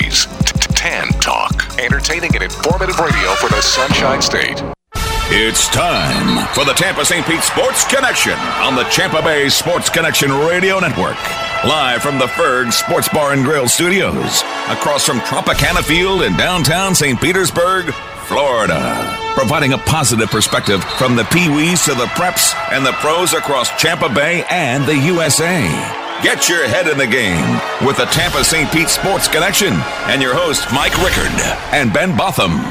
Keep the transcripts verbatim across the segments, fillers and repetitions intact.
T's Tan Talk. Entertaining and informative radio for the Sunshine State. It's time for the Tampa Saint Pete Sports Connection on the Tampa Bay Sports Connection Radio Network. Live from the Ferg Sports Bar and Grill Studios, across from Tropicana Field in downtown Saint Petersburg, Florida. Providing a positive perspective from the Pee-wees to the preps and the pros across Tampa Bay and the U S A. Get your head in the game with the Tampa Saint Pete Sports Connection and your hosts Mike Rickard and Ben Botham.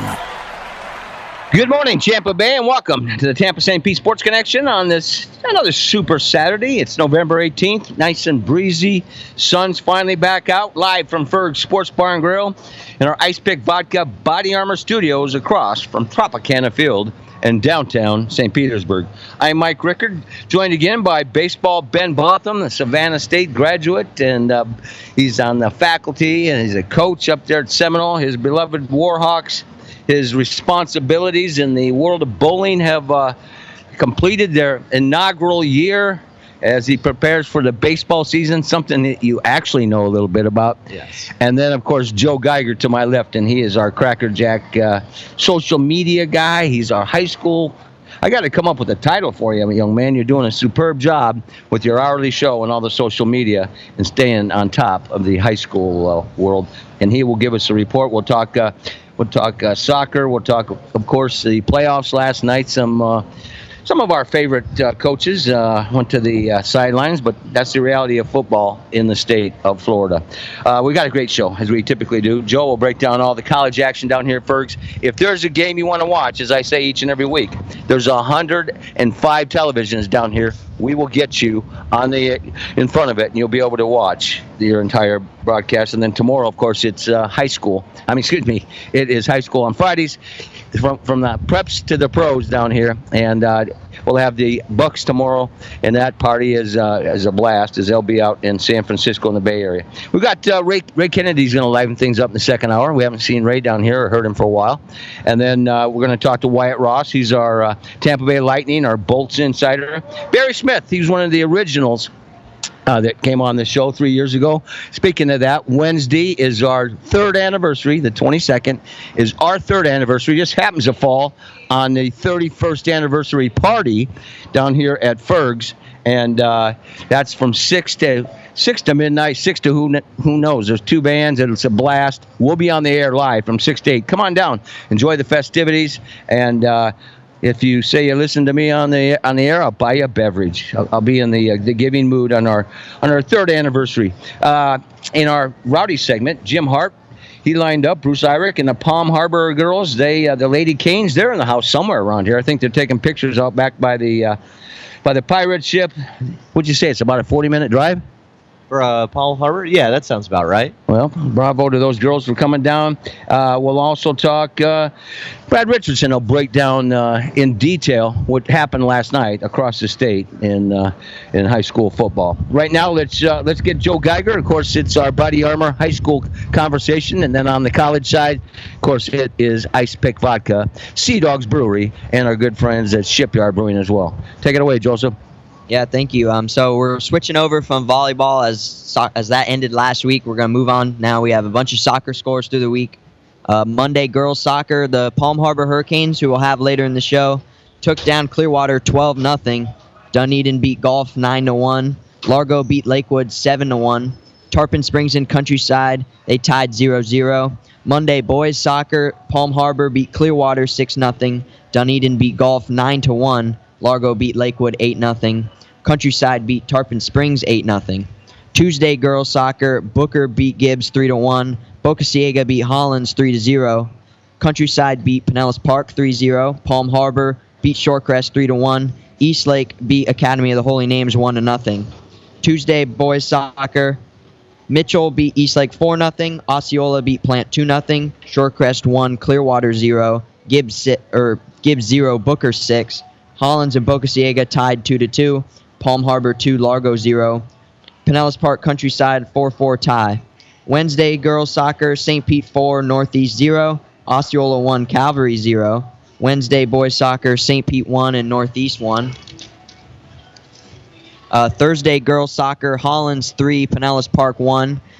Good morning, Tampa Bay, and welcome to the Tampa Saint Pete Sports Connection on this another super Saturday. It's November eighteenth, nice and breezy. Sun's finally back out, live from Ferg Sports Bar and Grill in our Ice Pick Vodka Body Armor Studios across from Tropicana Field in downtown Saint Petersburg. I'm Mike Rickard, joined again by baseball Ben Botham, the Savannah State graduate, and uh, he's on the faculty, and he's a coach up there at Seminole. His beloved Warhawks, his responsibilities in the world of bowling have uh, completed their inaugural year as he prepares for the baseball season, something that you actually know a little bit about. Yes. And then, of course, Joe Geiger to my left, and he is our Cracker Jack uh, social media guy. He's our high school. I got to come up with a title for you, young man. You're doing a superb job with your hourly show and all the social media and staying on top of the high school uh, world. And he will give us a report. We'll talk uh, We'll talk uh, soccer. We'll talk, of course, the playoffs last night. Some uh, some of our favorite uh, coaches uh, went to the uh, sidelines, but that's the reality of football in the state of Florida. Uh, we got a great show, as we typically do. Joe will break down all the college action down here at Fergs. If there's a game you want to watch, as I say each and every week, there's one hundred five televisions down here. We will get you on the in front of it, and you'll be able to watch your entire broadcast. And then tomorrow, of course, it's uh, high school. I mean, excuse me, it is high school on Fridays, from from the preps to the pros down here. And uh, we'll have the Bucks tomorrow, and that party is uh, is a blast, as they'll be out in San Francisco in the Bay Area. We've got uh, Ray Ray Kennedy's going to liven things up in the second hour. We haven't seen Ray down here or heard him for a while. And then uh, we're going to talk to Wyatt Ross. He's our uh, Tampa Bay Lightning, our Bolts insider. Barry Smith. He's one of the originals uh, that came on the show three years ago. Speaking of that, Wednesday is our third anniversary. The twenty-second is our third anniversary. Just happens to fall on the thirty-first anniversary party down here at Ferg's. And uh, that's from six to six to midnight, six to who who knows. There's two bands, and it's a blast. We'll be on the air live from six to eight. Come on down. Enjoy the festivities. And uh if you say you listen to me on the on the air, I'll buy you a beverage. I'll, I'll be in the uh, the giving mood on our on our third anniversary. Uh, in our rowdy segment, Jim Hart, he lined up Bruce Irick and the Palm Harbor girls. They uh, the Lady Canes, they're in the house somewhere around here. I think they're taking pictures out back by the uh, by the pirate ship. What'd you say? It's about a forty minute drive. For uh, Palm Harbor? Yeah, that sounds about right. Well, bravo to those girls for coming down. Uh, we'll also talk, uh, Brad Richardson will break down uh, in detail what happened last night across the state in uh, in high school football. Right now, let's uh, let's get Joe Geiger. Of course, it's our Body Armor high school conversation. And then on the college side, of course, it is Ice Pick Vodka, Sea Dogs Brewery, and our good friends at Shipyard Brewing as well. Take it away, Joseph. Yeah, thank you. Um, so we're switching over from volleyball as so- as that ended last week. We're going to move on. Now we have a bunch of soccer scores through the week. Uh, Monday, girls soccer, the Palm Harbor Hurricanes, who we'll have later in the show, took down Clearwater twelve nothing. Dunedin beat Gulf nine to one. Largo beat Lakewood seven to one. Tarpon Springs and Countryside, they tied zero zero. Monday, boys soccer, Palm Harbor beat Clearwater six nothing. Dunedin beat Gulf nine to one. Largo beat Lakewood eight nothing. Countryside beat Tarpon Springs eight nothing. Tuesday, girls soccer, Booker beat Gibbs three to one. Boca Ciega beat Hollins three to zero. Countryside beat Pinellas Park three zero. Palm Harbor beat Shorecrest three to one. Eastlake beat Academy of the Holy Names one to nothing. Tuesday, boys soccer, Mitchell beat Eastlake four nothing. Osceola beat Plant two nothing. Shorecrest one, Clearwater zero. Gibbs si- or Gibbs zero, Booker six. Hollins and Boca Ciega tied two to two. Palm Harbor two, Largo zero. Pinellas Park Countryside four four tie. Wednesday, girls soccer, Saint Pete four, Northeast zero. Osceola one, Calvary zero. Wednesday, boys soccer, Saint Pete one and Northeast one. Uh, Thursday, girls soccer, Hollins three, Pinellas Park one.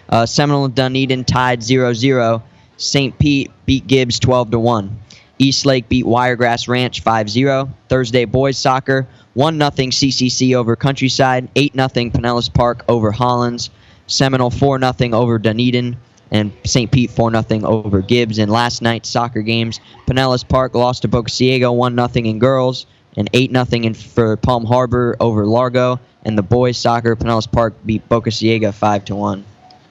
Uh, Seminole and Dunedin tied zero zero. Saint Pete beat Gibbs twelve to one. Eastlake beat Wiregrass Ranch five zero. Thursday boys soccer, one nothing C C C over Countryside, eight nothing Pinellas Park over Hollins. Seminole four nothing over Dunedin, and Saint Pete four nothing over Gibbs. In last night's soccer games, Pinellas Park lost to Boca Ciega one nothing in girls, and eight nothing in for Palm Harbor over Largo. And the boys soccer, Pinellas Park beat Boca Ciega five to one.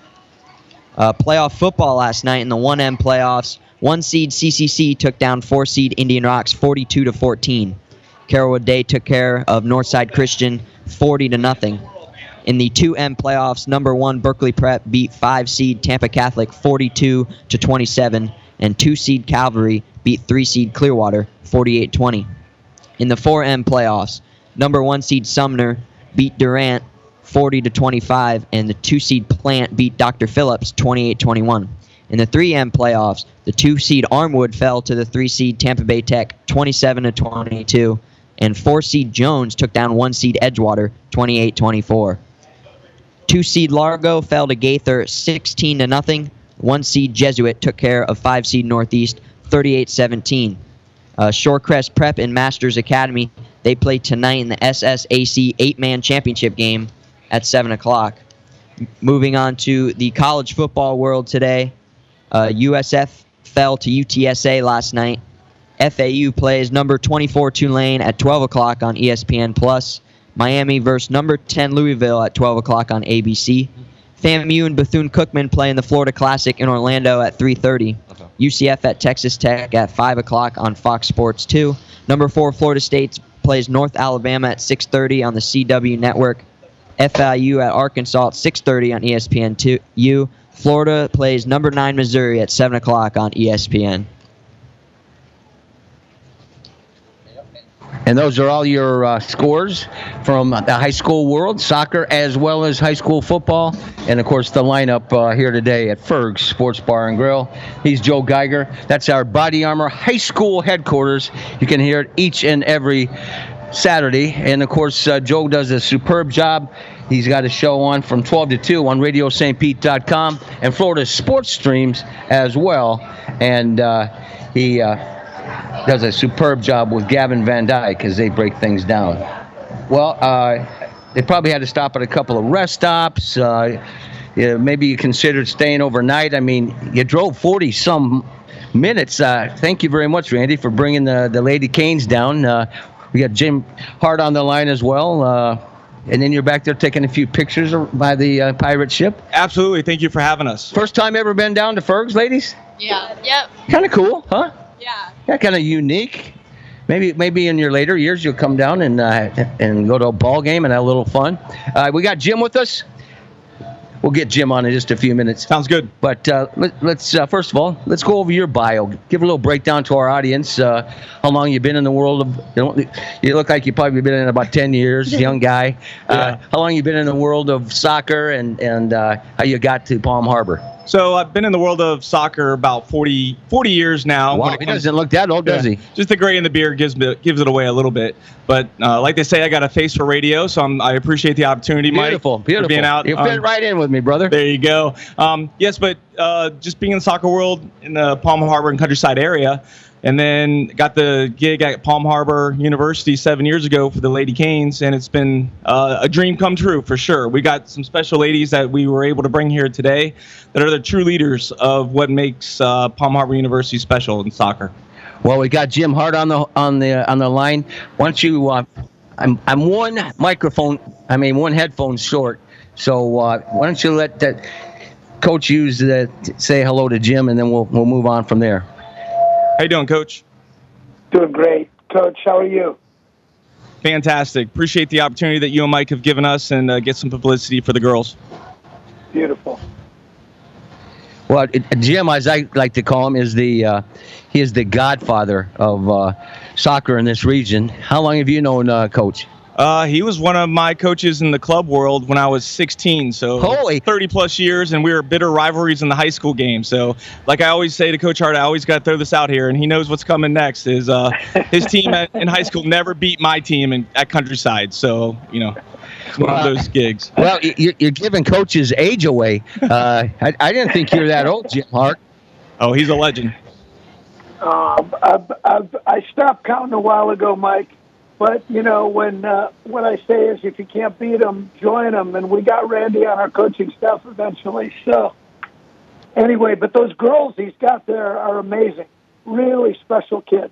Uh, playoff football last night in the one M playoffs. One seed C C C took down four seed Indian Rocks forty-two to fourteen. Carrollwood Day took care of Northside Christian forty to nothing. In the two M playoffs, number one Berkeley Prep beat five seed Tampa Catholic forty-two to twenty-seven, and two seed Calvary beat three seed Clearwater forty-eight twenty. In the four M playoffs, number one seed Sumner beat Durant forty to twenty-five, and the two seed Plant beat Doctor Phillips twenty-eight twenty-one. In the three M playoffs, the two seed Armwood fell to the three seed Tampa Bay Tech twenty-seven to twenty-two, and four seed Jones took down one seed Edgewater twenty-eight twenty-four. two seed Largo fell to Gaither sixteen to nothing. one seed Jesuit took care of five seed Northeast thirty-eight seventeen. Uh, Shorecrest Prep and Masters Academy, they play tonight in the S S A C eight-man championship game at seven o'clock. Moving on to the college football world today, uh, U S F fell to U T S A last night. F A U plays number twenty-four Tulane at twelve o'clock on E S P N plus. Miami versus number ten Louisville at twelve o'clock on A B C. FAMU and Bethune-Cookman play in the Florida Classic in Orlando at three thirty. Okay. U C F at Texas Tech at five o'clock on Fox Sports two. Number four Florida State plays North Alabama at six thirty on the C W Network. F I U at Arkansas at six thirty on E S P N two. Florida plays number nine Missouri at seven o'clock on E S P N. And those are all your uh, scores from the high school world, soccer as well as high school football. And, of course, the lineup uh, here today at Ferg's Sports Bar and Grill. He's Joe Geiger. That's our Body Armor High School headquarters. You can hear it each and every Saturday. And, of course, uh, Joe does a superb job. He's got a show on from twelve to two on radio st pete dot com and Florida Sports Streams as well. And uh, he... Uh, does a superb job with Gavin Van Dyke as they break things down. Well, uh, they probably had to stop at a couple of rest stops. Uh, yeah, maybe you considered staying overnight. I mean, you drove forty-some minutes. Uh, thank you very much, Randy, for bringing the, the Lady Canes down. Uh, we got Jim Hart on the line as well. Uh, and then you're back there taking a few pictures by the uh, pirate ship. Absolutely. Thank you for having us. First time ever been down to Ferg's, ladies? Yeah. Yep. Kind of cool, huh? Yeah. Yeah, kind of unique. Maybe maybe in your later years you'll come down and uh, and go to a ball game and have a little fun. Uh, we got Jim with us. We'll get Jim on in just a few minutes. Sounds good. But uh, let, let's uh, first of all let's go over your bio. Give a little breakdown to our audience. Uh, how long you've been in the world of? You know, you look like you've probably been in about ten years. Young guy. Uh, yeah. How long you been in the world of soccer and and uh, how you got to Palm Harbor? So I've been in the world of soccer about forty, forty years now. Wow, he doesn't look that old, does yeah, he? Just the gray in the beard gives me, gives it away a little bit. But uh, like they say, I got a face for radio, so I'm, I appreciate the opportunity, beautiful, Mike, beautiful. for being out. You um, fit right in with me, brother. There you go. Um, yes, but uh, just being in the soccer world in the Palm Harbor and Countryside area, and then got the gig at Palm Harbor University seven years ago for the Lady Canes, and it's been uh, a dream come true for sure. We got some special ladies that we were able to bring here today that are the true leaders of what makes uh, Palm Harbor University special in soccer. Well, we got Jim Hart on the on the on the line. Why don't you? Uh, I'm I'm one microphone. I mean one headphone short. So uh, why don't you let that coach use the say hello to Jim, and then we'll we'll move on from there. How you doing, Coach? Doing great. Coach, how are you? Fantastic. Appreciate the opportunity that you and Mike have given us and uh, get some publicity for the girls. Beautiful. Well, it, Jim, as I like to call him, is the uh, he is the godfather of uh, soccer in this region. How long have you known uh, Coach? Uh, he was one of my coaches in the club world when I was sixteen, so Holy. thirty plus years, and we were bitter rivalries in the high school game. So, like I always say to Coach Hart, I always got to throw this out here, and he knows what's coming next. Is uh, his team at, in high school never beat my team in, at Countryside. So, you know, It's one of those gigs. Well, you're, you're giving coach's age away. Uh, I, I didn't think you were that old, Jim Hart. Oh, he's a legend. Um, I've, I've, I stopped counting a while ago, Mike. But, you know, when uh, what I say is if you can't beat them, join them. And we got Randy on our coaching staff eventually. So, anyway, but those girls he's got there are amazing. Really special kids.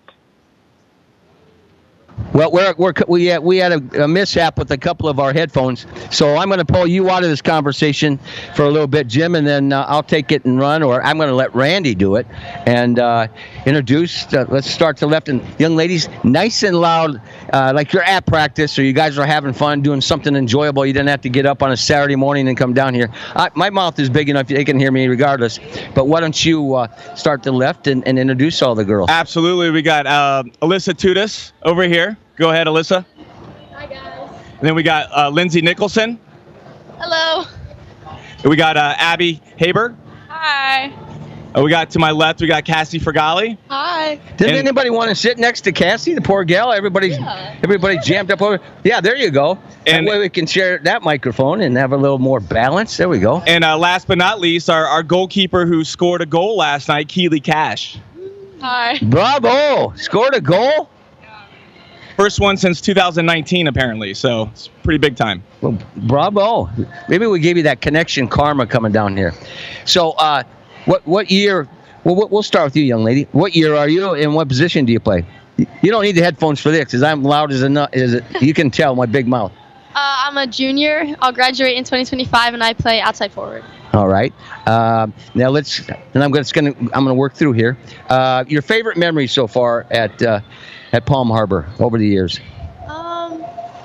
Well, we're, we're, we had, we had a, a mishap with a couple of our headphones, so I'm going to pull you out of this conversation for a little bit, Jim, and then uh, I'll take it and run, or I'm going to let Randy do it and uh, introduce. Uh, let's start to left. And young ladies, nice and loud, uh, like you're at practice or you guys are having fun doing something enjoyable. You didn't have to get up on a Saturday morning and come down here. Uh, my mouth is big enough; they can hear me regardless. But why don't you uh, start to left and, and introduce all the girls? Absolutely. We got uh, Alyssa Tudis over here. Go ahead, Alyssa. Hi, guys. And then we got uh, Lindsay Nicholson. Hello. And we got uh, Abby Haber. Hi. And we got to my left, we got Cassie Fergali. Hi. Does And- anybody want to sit next to Cassie, the poor gal? Everybody's Yeah. everybody jammed up over. Yeah, there you go. And- that way we can share that microphone and have a little more balance. There we go. And uh, last but not least, our, our goalkeeper who scored a goal last night, Keely Cash. Hi. Bravo! Scored a goal. First one since two thousand nineteen, apparently. So it's pretty big time. Well, bravo. Maybe we gave you that connection karma coming down here. So, uh, what what year? Well, we'll- we'll start with you, young lady. What year are you, and what position do you play? You don't need the headphones for this, because I'm loud as a nut. As a, you can tell my big mouth. Uh, I'm a junior. I'll graduate in twenty twenty-five, and I play outside forward. All right. Uh, now let's. And I'm just gonna. I'm gonna work through here. Uh, your favorite memory so far at uh, at Palm Harbor over the years? Um,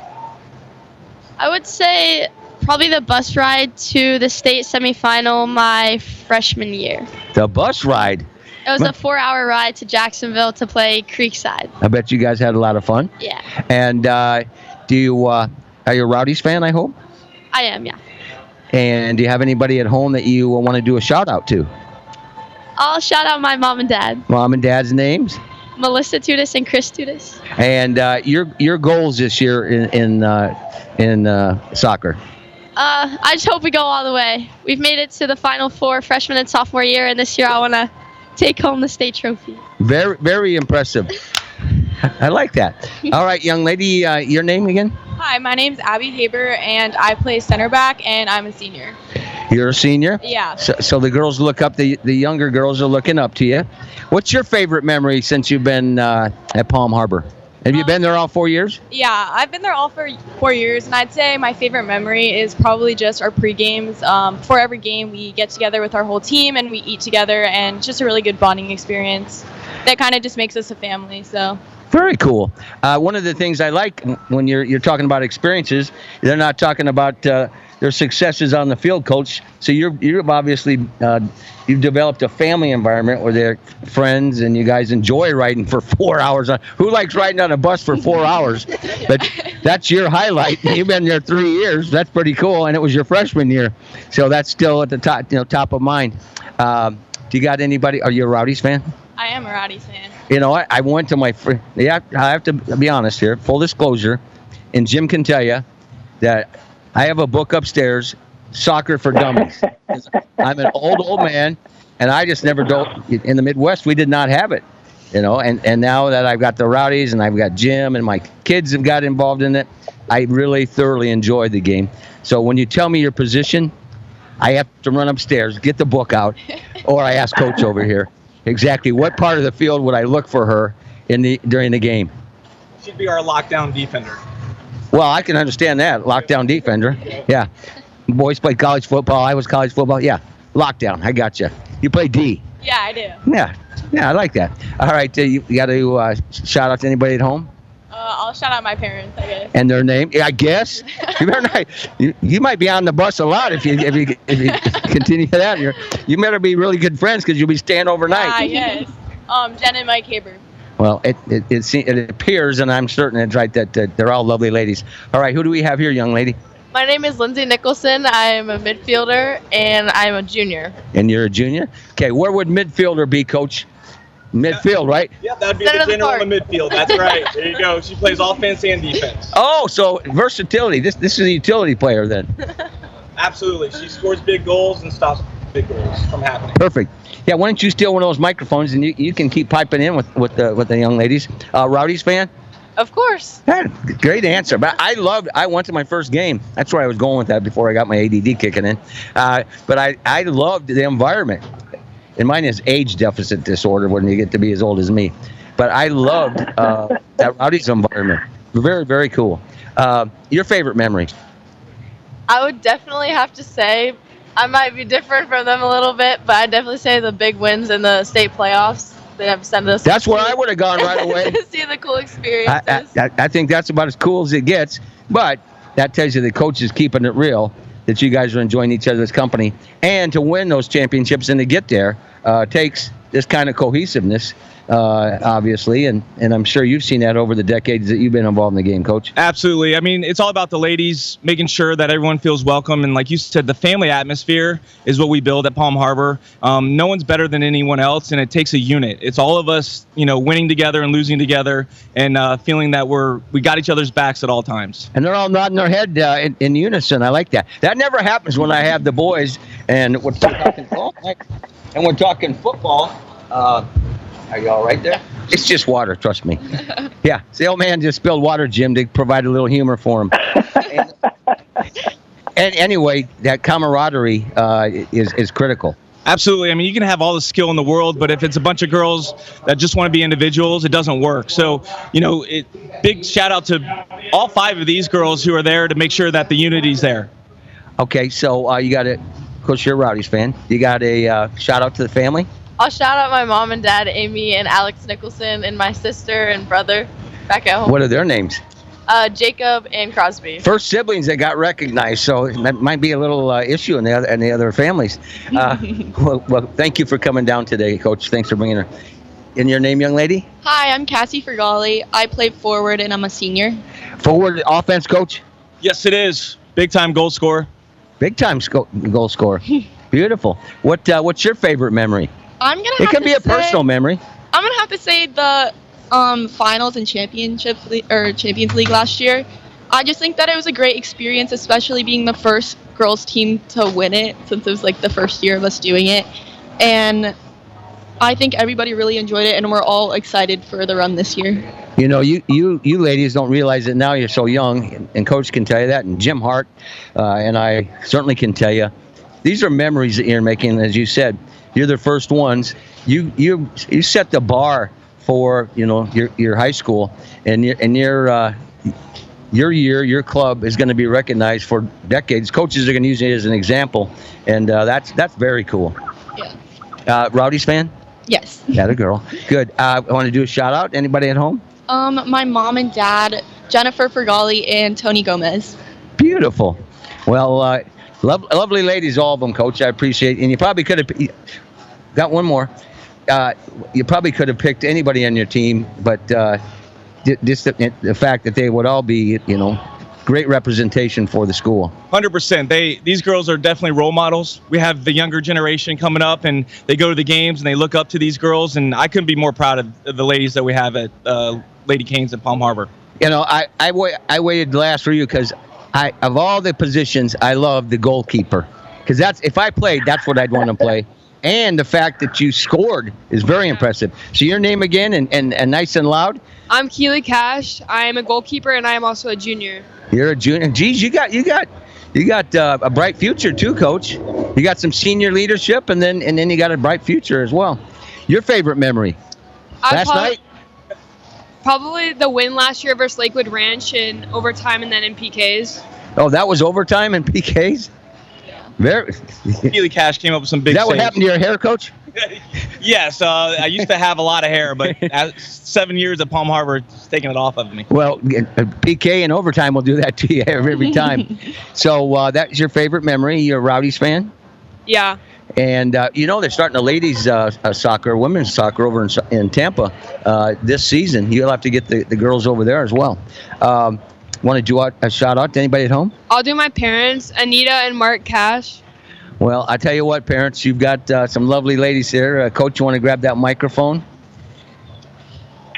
I would say probably the bus ride to the state semifinal my freshman year. The bus ride. It was a four-hour ride to Jacksonville to play Creekside. I bet you guys had a lot of fun. Yeah, And uh, do you? Uh, are you a Rowdies fan? I hope. I am. Yeah. And do you have anybody at home that you want to do a shout out to? I'll shout out my mom and dad, Mom and Dad's names. Melissa Tudis and Chris Tudis. And uh, your your goals this year in in uh, in uh, soccer. Uh, I just hope we go all the way. We've made it to the Final Four freshman and sophomore year, and this year I want to take home the state trophy. Very very impressive. I like that. All right, young lady, uh, your name again? Hi, my name's Abby Haber, and I play center back, and I'm a senior. You're a senior. Yeah. So, so the girls look up. The the younger girls are looking up to you. What's your favorite memory since you've been uh, at Palm Harbor? Have you Um, been there all four years? Yeah, I've been there all for four years, and I'd say my favorite memory is probably just our pre-games. Um, before every game, we get together with our whole team, and we eat together, and it's just a really good bonding experience that kind of just makes us a family, so... Very cool. Uh, one of the things I like when you're you're talking about experiences, they're not talking about uh, their successes on the field, Coach. So you're you've obviously uh, you've developed a family environment where they're friends and you guys enjoy riding for four hours. On, who likes riding on a bus for four hours? But that's your highlight. You've been there three years. That's pretty cool, and it was your freshman year, so that's still at the top, you know, top of mind. Um, do you got anybody? Are you a Rowdies fan? I am a Rowdies fan. You know, I, I went to my fr- yeah. I have to be honest here. Full disclosure, and Jim can tell you that I have a book upstairs, Soccer for Dummies. I'm an old old man, and I just never don't. In the Midwest, we did not have it. You know, and and now that I've got the Rowdies and I've got Jim and my kids have got involved in it, I really thoroughly enjoyed the game. So when you tell me your position, I have to run upstairs, get the book out, or I ask Coach over here. Exactly what part of the field would I look for her in the during the game? Should be our lockdown defender. Well, I can understand that. Lockdown defender. Yeah. Boys play college football. I was college football. Yeah. Lockdown. I got you. You play D. Yeah, I do. Yeah. Yeah, I like that. All right. Uh, you you got to uh, shout out to anybody at home Uh, I'll shout out my parents, I guess. and their name. Yeah, I guess. You better not. You, you might be on the bus a lot if you if you if you continue that. You're, you better be really good friends because you'll be staying overnight. Ah, yes. Um, Jen and Mike Haber. Well, it it it, se- it appears, and I'm certain it's right that uh, they're all lovely ladies. All right, who do we have here, young lady? My name is Lindsay Nicholson. I'm a midfielder, and I'm a junior. And you're a junior. Okay, where would midfielder be, Coach? midfield, right? Yeah, that'd be Center the of the general park. in the midfield. That's right. There you go. She plays offense and defense. Oh, so versatility. This this is a utility player then. Absolutely. She scores big goals and stops big goals from happening. Perfect. Yeah, why don't you steal one of those microphones and you, you can keep piping in with with the with the young ladies. Uh, Rowdies fan? Of course. Yeah, great answer. But I loved. I went to my first game. That's where I was going with that before I got my A D D kicking in. Uh, but I I loved the environment. And mine is age deficit disorder when you get to be as old as me. But I loved uh, that Rowdies environment. Very very cool. Uh, your favorite memory? I would definitely have to say, I might be different from them a little bit, but I'd definitely say the big wins in the state playoffs. They have sent us. That's where I would have gone right away. See the cool I, experiences. I, I think that's about as cool as it gets. But that tells you the coach is keeping it real, that you guys are enjoying each other's company. And to win those championships and to get there uh, takes this kind of cohesiveness, uh, obviously. And, and I'm sure you've seen that over the decades that you've been involved in the game, Coach. Absolutely. I mean, it's all about the ladies, making sure that everyone feels welcome. And like you said, the family atmosphere is what we build at Palm Harbor. Um, no one's better than anyone else, and it takes a unit. It's all of us, you know, winning together and losing together, and uh, feeling that we're we got each other's backs at all times. And they're all nodding their head uh, in, in unison. I like that. That never happens when I have the boys and we're talking, oh, and we're talking football. Uh, Are you all right there? It's just water, trust me. Yeah, the old man just spilled water, Jim, to provide a little humor for him. and, and anyway, that camaraderie uh, is is critical. Absolutely. I mean, you can have all the skill in the world, but if it's a bunch of girls that just want to be individuals, it doesn't work. So, you know, it, big shout out to all five of these girls who are there to make sure that the unity's there. Okay, so uh, you got a, of course, you're a Rowdies fan. You got a uh, shout out to the family? I'll shout out my mom and dad, Amy and Alex Nicholson, and my sister and brother back at home. What are their names? Uh, Jacob and Crosby. First siblings that got recognized, so that might be a little uh, issue in the other in the other families. Uh, well, well, thank you for coming down today, Coach. Thanks for bringing her. In your name, young lady? Hi, I'm Cassie Fergali. I play forward and I'm a senior. Forward offense, Coach? Yes, it is. Big time goal scorer. Big time sco- goal scorer. Beautiful. What uh, What's your favorite memory? I'm gonna. It have can to be a say, personal memory. I'm gonna have to say the um, finals and championship le- or Champions League last year. I just think that it was a great experience, especially being the first girls team to win it, since it was like the first year of us doing it. And I think everybody really enjoyed it, and we're all excited for the run this year. You know, you you you ladies don't realize it now. You're so young, and, and Coach can tell you that, and Jim Hart, uh, and I certainly can tell you. These are memories that you're making, as you said. You're the first ones. You you you set the bar for you know your your high school, and your and your uh, your year, your club is going to be recognized for decades. Coaches are going to use it as an example, and uh, that's that's very cool. Yeah. Uh, Rowdies fan? Yes. That a girl. Good. Uh, I want to do a shout out. Anybody at home? Um, my mom and dad, Jennifer Fergali and Tony Gomez. Beautiful. Well, uh, lo- lovely ladies, all of them, Coach. I appreciate it. And you probably could have got one more. Uh, you probably could have picked anybody on your team, but uh, just the, the fact that they would all be, you know, great representation for the school. one hundred percent. They these girls are definitely role models. We have the younger generation coming up, and they go to the games and they look up to these girls. And I couldn't be more proud of the ladies that we have at uh, Lady Canes at Palm Harbor. You know, I I, wait, I waited last for you because I of all the positions, I love the goalkeeper, because that's if I played, that's what I'd want to play. And the fact that you scored is very impressive. So your name again, and, and, and nice and loud. I'm Keely Cash. I am a goalkeeper, and I am also a junior. You're a junior. Geez, you got you got you got uh, a bright future too, Coach. You got some senior leadership, and then and then you got a bright future as well. Your favorite memory? I Last prob- night? Probably the win last year versus Lakewood Ranch in overtime and then in P Ks. Oh, that was overtime and P Ks. Very. Keely Cash came up with some big. Is that what saves. happened to your hair, Coach? Yes, uh, I used to have a lot of hair, but at seven years at Palm Harbor, it's taking it off of me. Well, P K and overtime will do that to you every time. So uh, that's your favorite memory. You're a Rowdies fan? Yeah. And, uh, you know, they're starting the ladies uh, uh, soccer, women's soccer over in, in Tampa uh, this season. You'll have to get the, the girls over there as well. Um, want to do a, a shout out to anybody at home? I'll do my parents, Anita and Mark Cash. Well, I tell you what, parents, you've got uh, some lovely ladies here. Uh, Coach, you want to grab that microphone?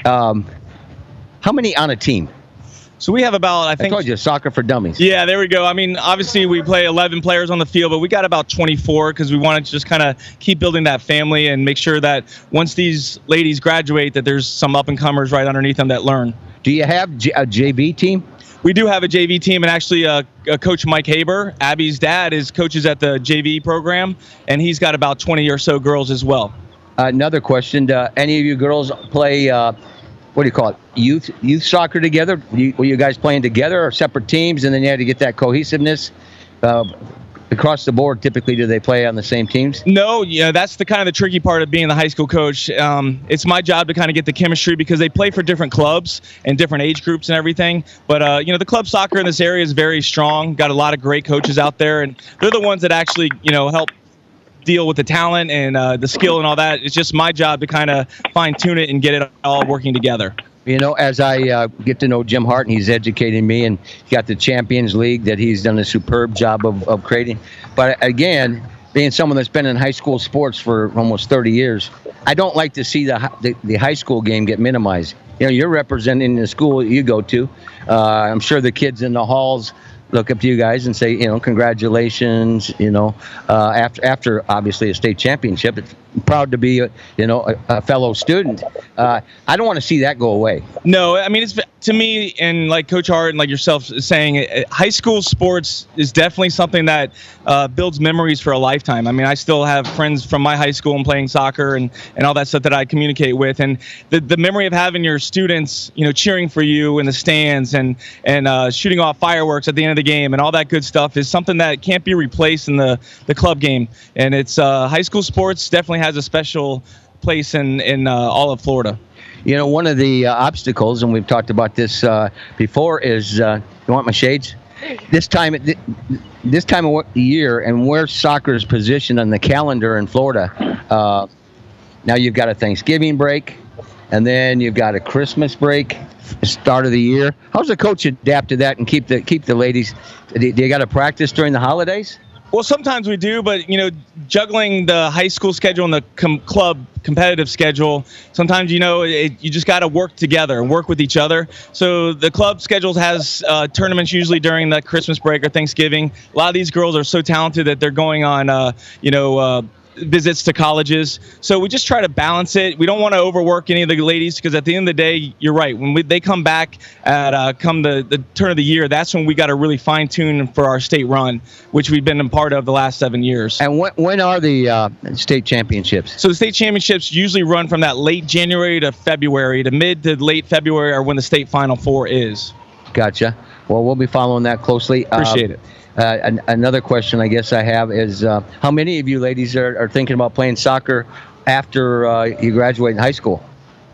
Um, how many on a team? So we have about, I think. I told you, soccer for dummies. Yeah, there we go. I mean, obviously we play eleven players on the field, but we got about twenty-four because we wanted to just kind of keep building that family and make sure that once these ladies graduate, that there's some up-and-comers right underneath them that learn. Do you have J- a J V team? We do have a J V team, and actually uh, uh, Coach Mike Haber, Abby's dad, is coaches at the J V program, and he's got about twenty or so girls as well. Uh, another question. Uh, any of you girls play, uh, what do you call it, youth youth soccer together? Were you, were you guys playing together or separate teams, and then you had to get that cohesiveness? Uh, across the board, typically, do they play on the same teams? No, yeah, that's the kind of the tricky part of being the high school coach. Um, it's my job to kind of get the chemistry because they play for different clubs and different age groups and everything. But, uh, you know, the club soccer in this area is very strong. Got a lot of great coaches out there, and they're the ones that actually, you know, help deal with the talent and uh, the skill and all that. It's just my job to kind of fine-tune it and get it all working together. You know, as I uh, get to know Jim Hart, and he's educating me, and he got the Champions League that he's done a superb job of, of creating. But again, being someone that's been in high school sports for almost thirty years, I don't like to see the the, the high school game get minimized. You know, you're representing the school you go to. Uh, I'm sure the kids in the halls look up to you guys and say, you know, congratulations, you know, uh, after, after obviously a state championship. It's proud to be, a, you know, a, a fellow student. Uh, I don't want to see that go away. No, I mean, it's to me, and like Coach Hart and like yourself is saying, it, high school sports is definitely something that uh, builds memories for a lifetime. I mean, I still have friends from my high school and playing soccer and, and all that stuff that I communicate with. And the, the memory of having your students, you know, cheering for you in the stands and, and uh, shooting off fireworks at the end of the game and all that good stuff is something that can't be replaced in the, the club game. And it's uh, high school sports definitely has a special place in, in uh, all of Florida. You know, one of the uh, obstacles, and we've talked about this uh, before, is uh, you want my shades? This time, this time of year, and where soccer is positioned on the calendar in Florida. Uh, now you've got a Thanksgiving break, and then you've got a Christmas break, start of the year. How's the coach adapt to that and keep the keep the ladies? Do you got to practice during the holidays? Well, sometimes we do, but, you know, juggling the high school schedule and the com- club competitive schedule, sometimes, you know, it, you just got to work together and work with each other. So the club schedule has uh, tournaments usually during the Christmas break or Thanksgiving. A lot of these girls are so talented that they're going on, uh, you know, uh, visits to colleges. So we just try to balance it. We don't want to overwork any of the ladies because at the end of the day, you're right. When we, they come back at uh, come the, the turn of the year, that's when we got to really fine tune for our state run, which we've been a part of the last seven years. And when, when are the uh, state championships? So the state championships usually run from that late January to February, to mid to late February, or when the state Final Four is. Gotcha. Well, we'll be following that closely. Appreciate uh, it. Uh, an, another question I guess I have is uh, how many of you ladies are, are thinking about playing soccer after uh, you graduate in high school?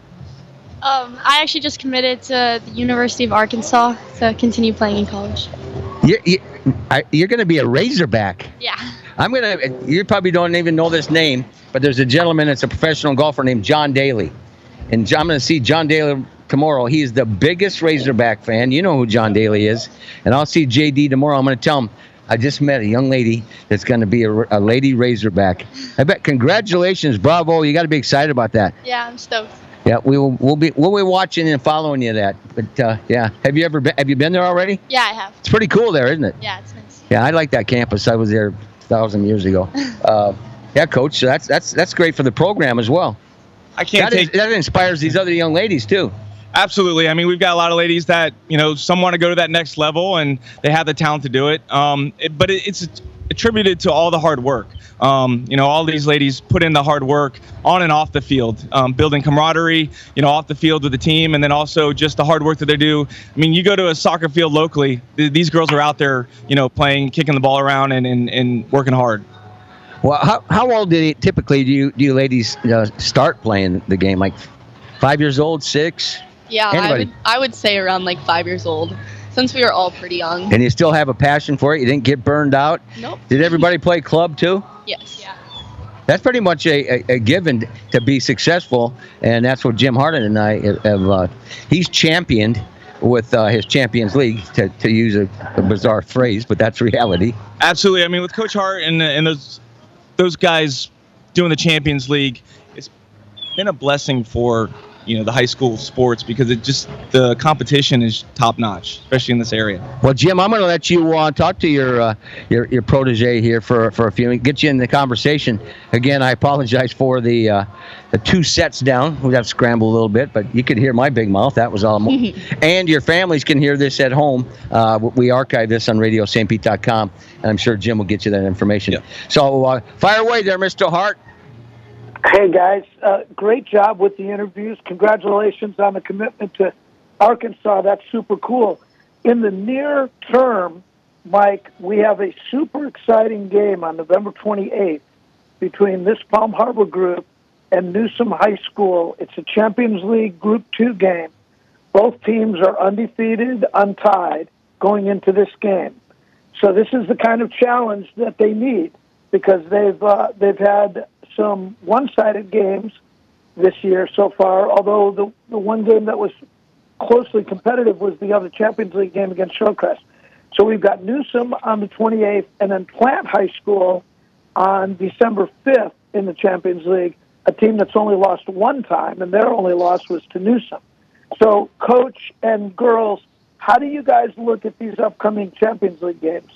Um, I actually just committed to the University of Arkansas to continue playing in college. You, you, I, you're going to be a Razorback. Yeah. I'm going to, you probably don't even know this name, but there's a gentleman that's a professional golfer named John Daly. And I'm going to see John Daly tomorrow. He is the biggest Razorback fan. You know who John Daly is. And I'll see J D tomorrow. I'm going to tell him I just met a young lady that's going to be a, a lady Razorback. I bet. Congratulations, bravo! You got to be excited about that. Yeah, I'm stoked. Yeah, we will. We'll be. We'll be watching and following you that. But uh, yeah, have you ever been? Have you been there already? Yeah, I have. It's pretty cool there, isn't it? Yeah, it's nice. Yeah, I like that campus. I was there a thousand years ago. Uh, yeah, coach. So that's that's that's great for the program as well. I can't that take is, that inspires these other young ladies too. Absolutely. I mean, we've got a lot of ladies that, you know, some want to go to that next level and they have the talent to do it. Um, it but it, it's attributed to all the hard work. Um, you know, all these ladies put in the hard work on and off the field, um, building camaraderie, you know, off the field with the team, and then also just the hard work that they do. I mean, you go to a soccer field locally, th- these girls are out there, you know, playing, kicking the ball around and, and, and working hard. Well, how how old did it, typically do you do you ladies uh, start playing the game? Like five years old, six? Yeah, Anybody? I would I would say around like five years old, since we were all pretty young. And you still have a passion for it? You didn't get burned out? Nope. Did everybody play club too? Yes. Yeah. That's pretty much a, a, a given to be successful, and that's what Jim Harden and I have. Uh, he's championed with uh, his Champions League, to, to use a, a bizarre phrase, but that's reality. Absolutely. I mean, with Coach Hart and and those those guys doing the Champions League, it's been a blessing for you know, the high school sports, because it just, the competition is top notch, especially in this area. Well, Jim, I'm going to let you uh, talk to your uh, your your protege here for for a few minutes, get you in the conversation. Again, I apologize for the uh, the two sets down. We got to scramble a little bit, but you could hear my big mouth. That was all. And your families can hear this at home. Uh, we archive this on radio st pete dot com, and I'm sure Jim will get you that information. Yeah. So uh, fire away there, Mister Hart. Hey, guys. Uh, great job with the interviews. Congratulations on the commitment to Arkansas. That's super cool. In the near term, Mike, we have a super exciting game on November twenty-eighth between this Palm Harbor group and Newsom High School. It's a Champions League Group two game. Both teams are undefeated, untied, going into this game. So this is the kind of challenge that they need, because they've uh, they've had some one-sided games this year so far, although the, the one game that was closely competitive was the other Champions League game against Showcrest. So we've got Newsom on the twenty-eighth and then Plant High School on December fifth in the Champions League, a team that's only lost one time, and their only loss was to Newsom. So, Coach and girls, how do you guys look at these upcoming Champions League games?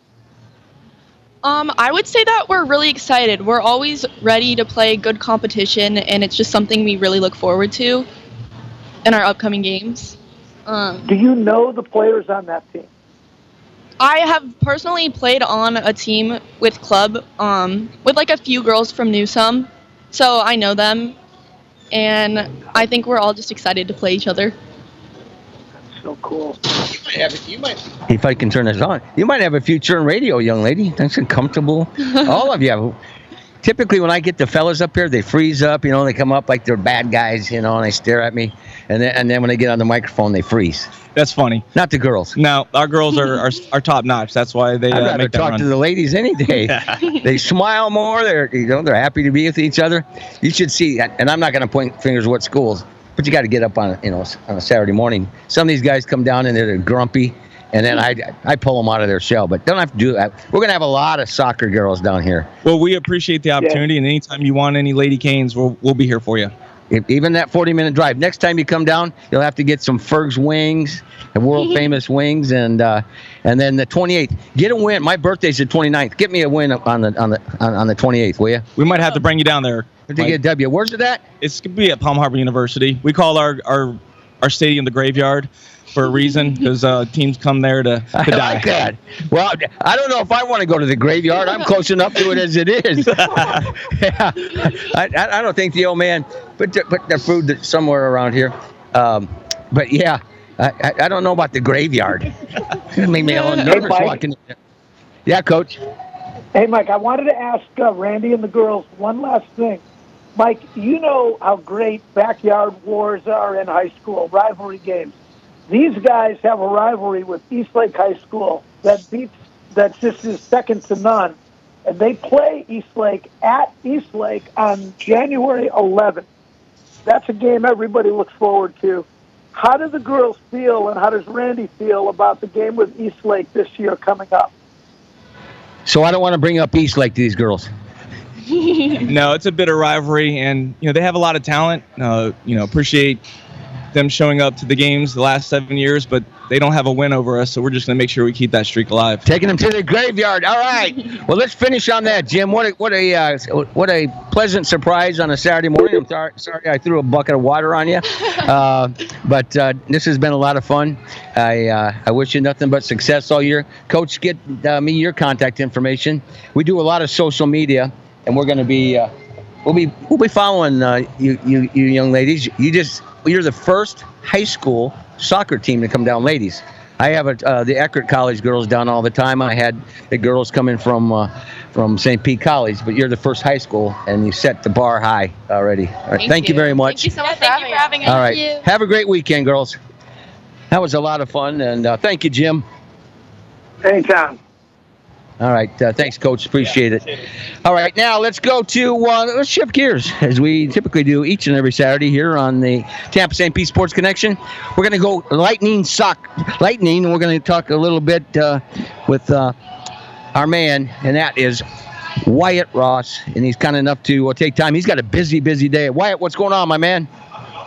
Um, I would say that we're really excited. We're always ready to play good competition, and it's just something we really look forward to in our upcoming games. Um, Do you know the players on that team? I have personally played on a team with club, um, with like a few girls from Newsom, so I know them, and I think we're all just excited to play each other. So cool. You might, if I can turn this on, you might have a future in radio, young lady. That's uncomfortable. All of you. Typically, when I get the fellas up here, they freeze up. You know, they come up like they're bad guys. You know, and they stare at me, and then and then when they get on the microphone, they freeze. That's funny. Not the girls. No, our girls are are, are top notch. That's why they. I'd uh, rather make that talk run. to the ladies any day. They smile more. They're you know they're happy to be with each other. You should see, and I'm not going to point fingers what schools. But you got to get up on you know on a Saturday morning. Some of these guys come down and they're grumpy, and then I I pull them out of their shell. But don't have to do that. We're gonna have a lot of soccer girls down here. Well, we appreciate the opportunity, yeah. And anytime you want any Lady Canes, we'll we'll be here for you. If, even that forty minute drive. Next time you come down, you'll have to get some Ferg's wings, the world famous wings, and uh, and then the twenty-eighth. Get a win. My birthday's the twenty-ninth. Get me a win on the on the on, on the twenty-eighth, will you? We might have to bring you down there. To get a W. Where's it at? It's going to be at Palm Harbor University. We call our our, our stadium the graveyard for a reason, because uh, teams come there to, to I die. like that. Well, I don't know if I want to go to the graveyard. I'm close enough to it as it is. Yeah. I, I, I don't think the old man put the, put their food somewhere around here. Um, but yeah, I, I, I don't know about the graveyard. It made me a little nervous Mike. walking. Yeah, Coach. Hey, Mike, I wanted to ask uh, Randy and the girls one last thing. Mike, you know how great backyard wars are in high school, rivalry games. These guys have a rivalry with Eastlake High School that beats, that just is second to none. And they play Eastlake at Eastlake on January eleventh. That's a game everybody looks forward to. How do the girls feel, and how does Randy feel about the game with Eastlake this year coming up? So I don't want to bring up Eastlake to these girls. No, it's a bitter rivalry, and you know they have a lot of talent. Uh, you know, appreciate them showing up to the games the last seven years, but they don't have a win over us, so we're just going to make sure we keep that streak alive. Taking them to the graveyard. All right. Well, let's finish on that, Jim. What a what a uh, what a pleasant surprise on a Saturday morning. I'm sorry, sorry I threw a bucket of water on you, uh, but uh, this has been a lot of fun. I uh, I wish you nothing but success all year, Coach. Get uh, me your contact information. We do a lot of social media, and we're going to be uh, we'll be we'll be following uh, you you you young ladies. You just you're the first high school soccer team to come down, ladies. I have a, uh, the Eckerd College girls down all the time. I had the girls coming from uh, from Saint Pete College, but you're the first high school, and you set the bar high already. All right, thank, thank you. you very much. Thank you so much yeah, for, having for having us. All right, Thank you. Have a great weekend, girls. That was a lot of fun, and uh, thank you, Jim. Anytime. All right, uh, thanks, Coach. Appreciate it. All right, now let's go to uh, let's shift gears as we typically do each and every Saturday here on the Tampa Saint Pete Sports Connection. We're going to go lightning sock lightning, and we're going to talk a little bit uh, with uh, our man, and that is Wyatt Ross, and he's kind enough to uh, take time. He's got a busy, busy day. Wyatt, what's going on, my man?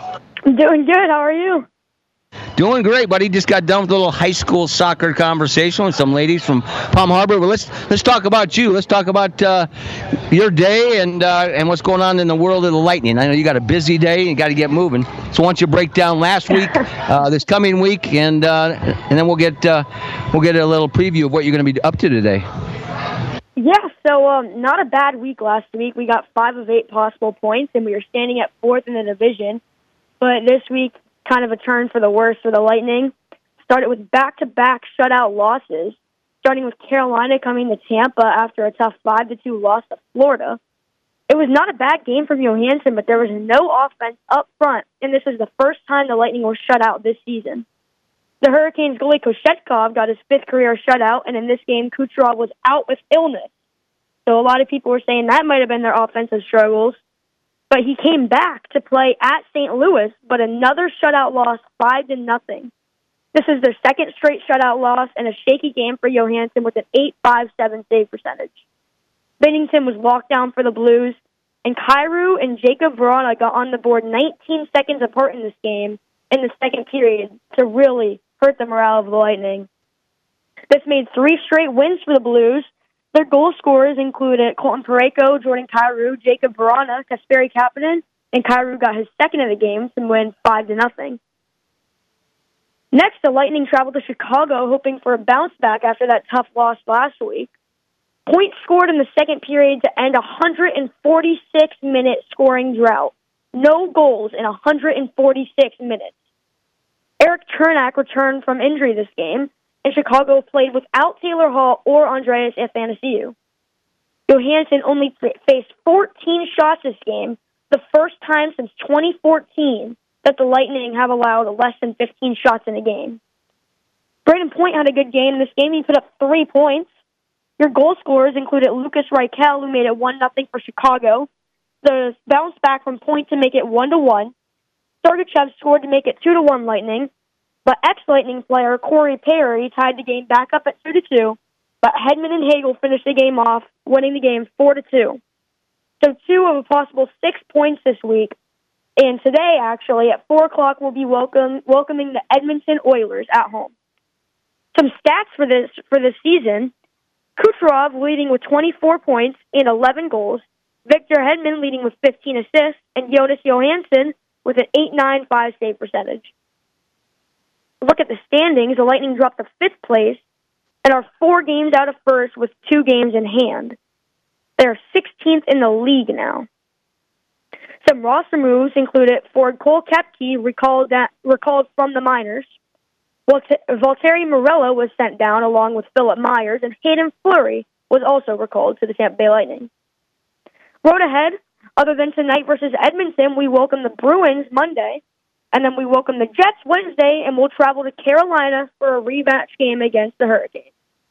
I'm doing good. How are you? Doing great, buddy. Just got done with a little high school soccer conversation with some ladies from Palm Harbor. Well, let's let's talk about you. Let's talk about uh, your day and uh, and what's going on in the world of the Lightning. I know you got a busy day and you got to get moving. So why don't you break down last week, uh, this coming week, and uh, and then we'll get uh, we'll get a little preview of what you're going to be up to today. Yeah, so um, not a bad week last week. We got five of eight possible points, and we were standing at fourth in the division. But this week, kind of a turn for the worse for the Lightning. Started with back-to-back shutout losses, starting with Carolina coming to Tampa after a tough five to two loss to Florida. It was not a bad game from Johansson, but there was no offense up front, and this was the first time the Lightning were shut out this season. The Hurricanes goalie Kochetkov got his fifth career shutout, and in this game, Kucherov was out with illness. So a lot of people were saying that might have been their offensive struggles. But he came back to play at Saint Louis, but another shutout loss, five to nothing. This is their second straight shutout loss and a shaky game for Johansson with an eight five seven save percentage. Binnington was walked down for the Blues, and Kyrou and Jacob Vrana got on the board nineteen seconds apart in this game in the second period to really hurt the morale of the Lightning. This made three straight wins for the Blues. Their goal scorers included Colton Parayko, Jordan Kyrou, Jacob Vrana, Kasperi Kapanen, and Kyrou got his second of the game to win five to nothing. Next, the Lightning traveled to Chicago, hoping for a bounce back after that tough loss last week. Points scored in the second period to end a one hundred forty-six minute scoring drought. No goals in one hundred forty-six minutes. Eric Chernak returned from injury this game, and Chicago played without Taylor Hall or Andreas Athanasiou. Johansson only faced fourteen shots this game, the first time since twenty fourteen that the Lightning have allowed less than fifteen shots in a game. Braden Point had a good game. This game he put up three points. Your goal scorers included Lucas Reichel, who made it one nothing for Chicago. The bounce back from Point to make it one to one. Sergachev scored to make it two to one Lightning. But ex-Lightning player Corey Perry tied the game back up at two to two, but Hedman and Hagel finished the game off, winning the game four to two. So two of a possible six points this week. And today, actually, at four o'clock, we'll be welcome, welcoming the Edmonton Oilers at home. Some stats for this for this season. Kucherov leading with twenty-four points and eleven goals. Victor Hedman leading with fifteen assists. And Jonas Johansson with an eight nine five save percentage. Look at the standings. The Lightning dropped to fifth place and are four games out of first with two games in hand. They're sixteenth in the league now. Some roster moves included Ford Cole Koepke, recalled, that, recalled from the minors. Valtteri Morello was sent down along with Philip Myers, and Hayden Fleury was also recalled to the Tampa Bay Lightning. Road ahead, other than tonight versus Edmonton, we welcome the Bruins Monday. And then we welcome the Jets Wednesday, and we'll travel to Carolina for a rematch game against the Hurricanes.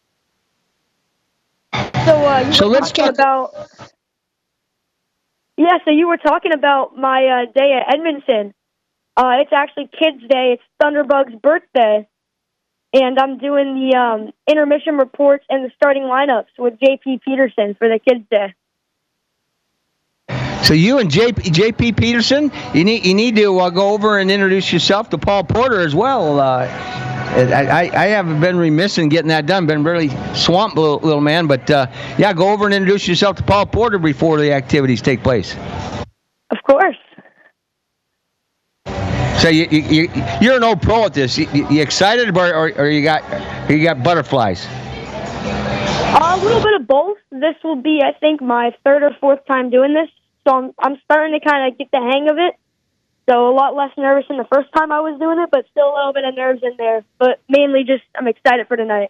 So, uh, you so were let's talking talk about. Yeah, so you were talking about my uh, day at Edmonton. Uh, it's actually Kids Day. It's Thunderbug's birthday, and I'm doing the um, intermission reports and the starting lineups with J P Peterson for the Kids Day. So you and J P, J P Peterson, you need you need to uh, go over and introduce yourself to Paul Porter as well. Uh, I, I, I haven't been remiss in getting that done. Been really swamped, little, little man. But uh, yeah, go over and introduce yourself to Paul Porter before the activities take place. Of course. So you, you, you're an old pro at this. You, you excited, or, or, or you got or you got butterflies? Uh, a little bit of both. This will be, I think, my third or fourth time doing this. So I'm, I'm starting to kind of get the hang of it. So a lot less nervous than the first time I was doing it, but still a little bit of nerves in there. But mainly just I'm excited for tonight.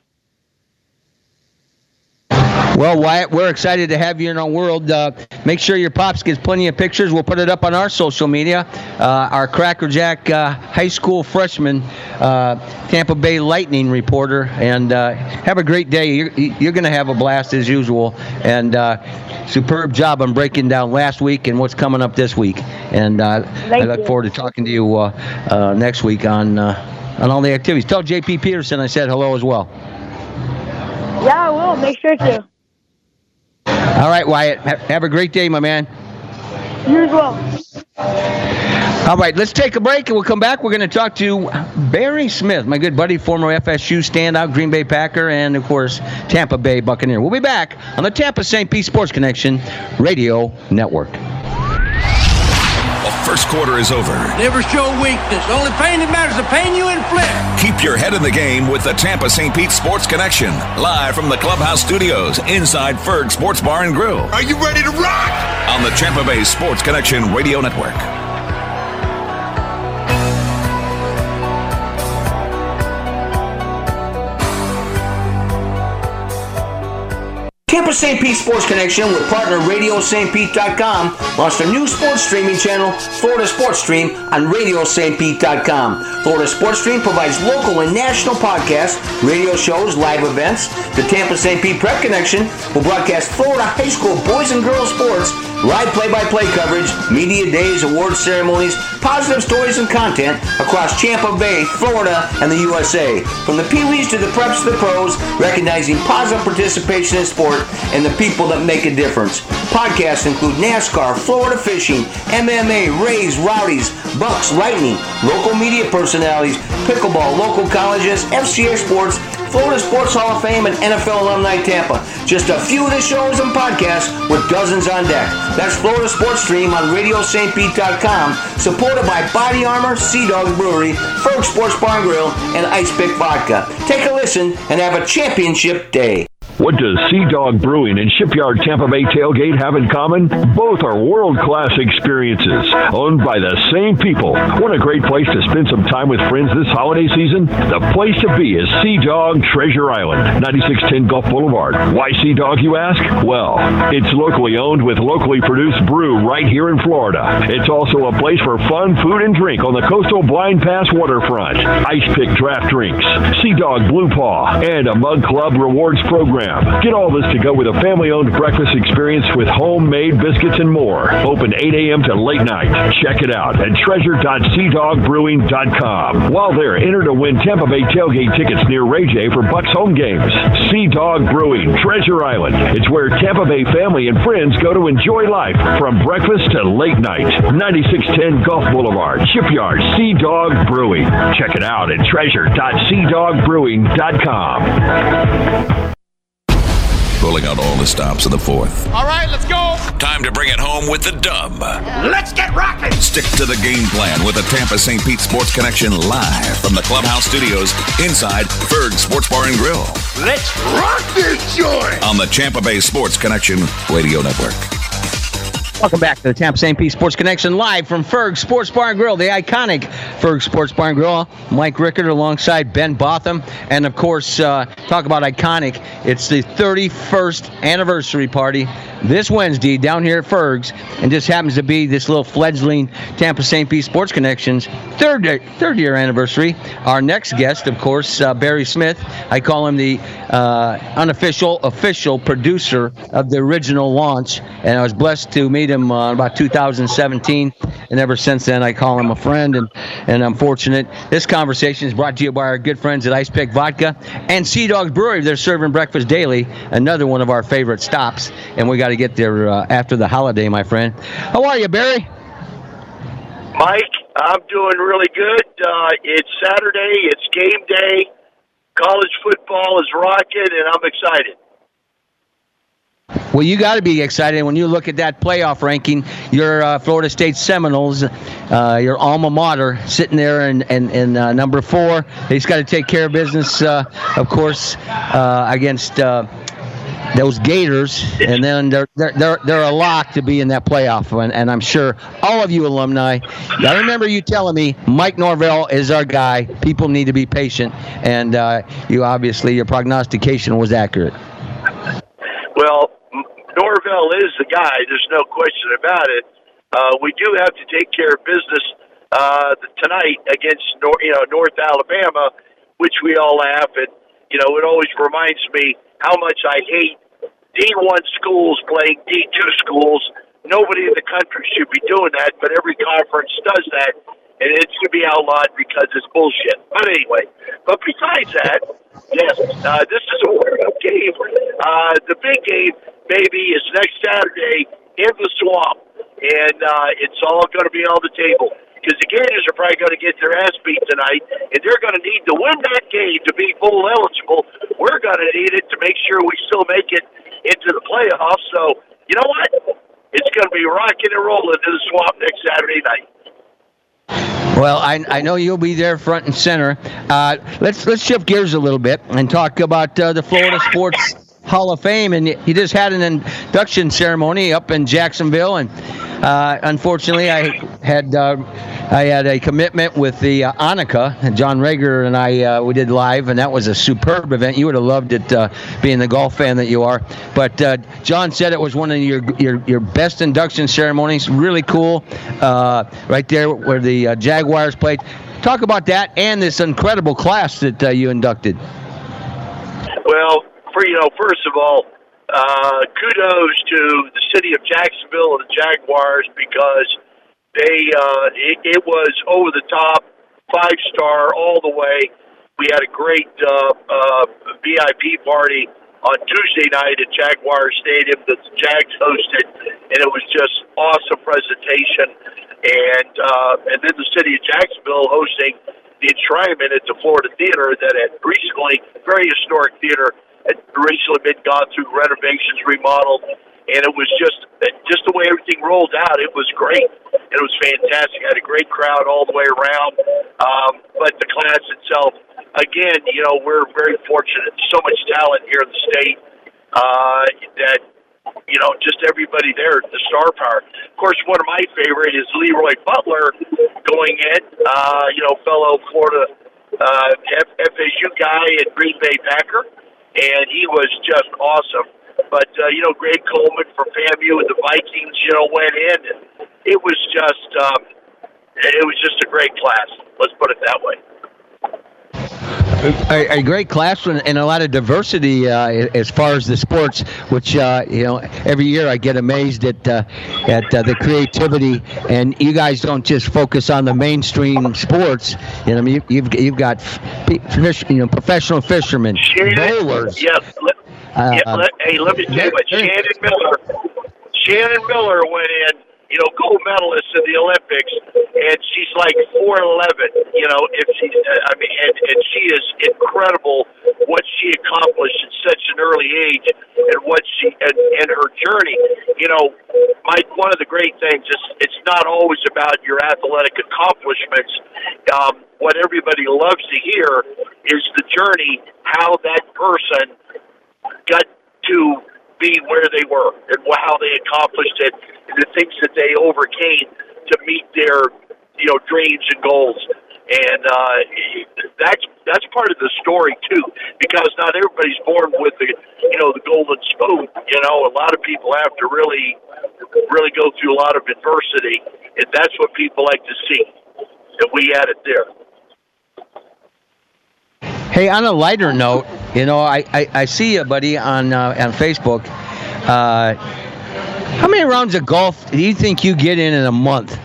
Well, Wyatt, we're excited to have you in our world. Uh, make sure your Pops gets plenty of pictures. We'll put it up on our social media. Uh, our Cracker Jack uh, high school freshman, uh, Tampa Bay Lightning reporter. And uh, have a great day. You're, you're going to have a blast as usual. And uh, superb job on breaking down last week and what's coming up this week. And uh, I look you. forward to talking to you uh, uh, next week on, uh, on all the activities. Tell J P Peterson I said hello as well. Yeah, I will. Make sure to. All right, Wyatt. Have a great day, my man. You as well. All right, let's take a break, and we'll come back. We're going to talk to Barry Smith, my good buddy, former F S U standout, Green Bay Packer, and, of course, Tampa Bay Buccaneer. We'll be back on the Tampa Saint Pete Sports Connection Radio Network. The first quarter is over. Never show weakness. The only pain that matters is the pain you inflict. Keep your head in the game with the Tampa Saint Pete Sports Connection. Live from the Clubhouse Studios inside Ferg Sports Bar and Grill. Are you ready to rock? On the Tampa Bay Sports Connection Radio Network. Tampa Saint Pete Sports Connection with partner radio saint pete dot com launched a new sports streaming channel, Florida Sports Stream, on radio saint pete dot com. Florida Sports Stream provides local and national podcasts, radio shows, live events. The Tampa Saint Pete Prep Connection will broadcast Florida high school boys and girls sports, live play-by-play coverage, media days, award ceremonies, positive stories and content across Tampa Bay, Florida, and the U S A. From the Pee-wees to the preps to the pros, recognizing positive participation in sport and the people that make a difference. Podcasts include NASCAR, Florida fishing, M M A, Rays, Rowdies, Bucks, Lightning, local media personalities, pickleball, local colleges, F C A Sports, Florida Sports Hall of Fame, and N F L Alumni Tampa. Just a few of the shows and podcasts with dozens on deck. That's Florida Sports Stream on radio saint pete dot com, supported by Body Armor, Sea Dog Brewery, Ferg Sports Bar and Grill, and Ice Pick Vodka. Take a listen and have a championship day. What does Sea Dog Brewing and Shipyard Tampa Bay Tailgate have in common? Both are world-class experiences, owned by the same people. Want a great place to spend some time with friends this holiday season? The place to be is Sea Dog Treasure Island, ninety-six ten Gulf Boulevard. Why Sea Dog, you ask? Well, it's locally owned with locally produced brew right here in Florida. It's also a place for fun, food, and drink on the coastal Blind Pass waterfront. Ice Pick draft drinks, Sea Dog Blue Paw, and a Mug Club rewards program. Get all this to go with a family-owned breakfast experience with homemade biscuits and more. Open eight a.m. to late night. Check it out at treasure dot sea dog brewing dot com. While there, enter to win Tampa Bay tailgate tickets near Ray J for Bucks home games. Sea Dog Brewing, Treasure Island. It's where Tampa Bay family and friends go to enjoy life from breakfast to late night. ninety-six ten Gulf Boulevard, Shipyard, Sea Dog Brewing. Check it out at treasure dot sea dog brewing dot com. Pulling out all the stops of the fourth. All right, let's go. Time to bring it home with the dub. Let's get rocking. Stick to the game plan with the Tampa Saint Pete Sports Connection live from the Clubhouse Studios inside Ferg Sports Bar and Grill. Let's rock this joint. On the Tampa Bay Sports Connection Radio Network. Welcome back to the Tampa Saint Pete Sports Connection live from Ferg Sports Bar and Grill, the iconic Ferg Sports Bar and Grill. Mike Rickard alongside Ben Botham. And, of course, uh, talk about iconic. It's the thirty-first anniversary party this Wednesday down here at Ferg's. And just happens to be this little fledgling Tampa Saint Pete Sports Connection's third, third year anniversary. Our next guest, of course, uh, Barry Smith. I call him the uh, unofficial, official producer of the original launch. And I was blessed to meet him uh, about two thousand seventeen, and ever since then I call him a friend, and, and I'm fortunate. This conversation is brought to you by our good friends at Ice Pick Vodka and Sea Dogs Brewery. They're serving breakfast daily, another one of our favorite stops, and we got to get there uh, after the holiday, my friend. How are you, Barry? Mike, I'm doing really good. Uh, it's Saturday, it's game day, college football is rocking, and I'm excited. Well, you got to be excited when you look at that playoff ranking. Your uh, Florida State Seminoles, uh, your alma mater, sitting there in, in, in uh, number four. They just got to take care of business, uh, of course, uh, against uh, those Gators, and then they're they're they're, they're a lock to be in that playoff. And, and I'm sure all of you alumni. I remember you telling me Mike Norvell is our guy. People need to be patient, and uh, you obviously your prognostication was accurate. Well, Norvell is the guy. There's no question about it. Uh, we do have to take care of business uh, tonight against North, you know, North Alabama, which we all laugh at. You know, it always reminds me how much I hate D one schools playing D two schools. Nobody in the country should be doing that, but every conference does that, and it should be outlawed because it's bullshit. But anyway, but besides that, yes, uh, this is a world game. Uh, the big game, baby, is next Saturday in the Swamp, and uh, it's all going to be on the table. because the Gators are probably going to get their ass beat tonight, and they're going to need to win that game to be bowl eligible. We're going to need it to make sure we still make it into the playoffs. So, you know what? It's going to be rocking and rolling to the Swamp next Saturday night. Well, I, I know you'll be there front and center. Uh, let's let's shift gears a little bit and talk about uh, the Florida Sports Hall of Fame. And you just had an induction ceremony up in Jacksonville, and uh, unfortunately, I had uh, I had a commitment with the uh, Annika, and John Rager and I uh, we did live, and that was a superb event. You would have loved it, uh, being the golf fan that you are. But uh, John said it was one of your your, your best induction ceremonies. Really cool, uh, right there where the uh, Jaguars played. Talk about that and this incredible class that uh, you inducted. Well, for you know, first of all, uh, kudos to the city of Jacksonville and the Jaguars, because they uh, it, it was over the top, five star all the way. We had a great uh, uh, V I P party on Tuesday night at Jaguar Stadium that the Jags hosted, and it was just awesome presentation. And uh, and then the city of Jacksonville hosting the enshrinement at the Florida Theater that had recently, very historic theater, had recently been gone through renovations, remodeled, and it was just just the way everything rolled out. It was great. It was fantastic. I had a great crowd all the way around. Um, but the class itself, again, you know, we're very fortunate. So much talent here in the state uh, that, you know, just everybody there, the star power. Of course, one of my favorite is Leroy Butler going in, uh, you know, fellow Florida uh, F S U guy and Green Bay Packer, and he was just awesome. But, uh, you know, Greg Coleman from FAMU and the Vikings, you know, went in, and it was just, um, it was just a great class. Let's put it that way. A, a great class and a lot of diversity uh, as far as the sports, which uh, you know, every year I get amazed at uh, at uh, the creativity. And you guys don't just focus on the mainstream sports. You know, you, you've you've got fish, you know, professional fishermen, Shannon, bowlers. Yes. Let, Uh, yeah, let, hey, let me tell you what Shannon Miller. Shannon Miller went in, you know, gold medalist in the Olympics, and she's like four eleven. You know, if she, I mean, and, and she is incredible what she accomplished at such an early age, and what she and, and her journey. You know, Mike, one of the great things is it's not always about your athletic accomplishments. Um, what everybody loves to hear is the journey, how that person got to be where they were and how they accomplished it, and the things that they overcame to meet their, you know, dreams and goals. And uh, that's that's part of the story too, because not everybody's born with the, you know, the golden spoon. You know, a lot of people have to really, really go through a lot of adversity, and that's what people like to see. And we had it there. Hey, on a lighter note, you know, I, I, I see you, buddy, on uh, on Facebook. Uh, how many rounds of golf do you think you get in in a month?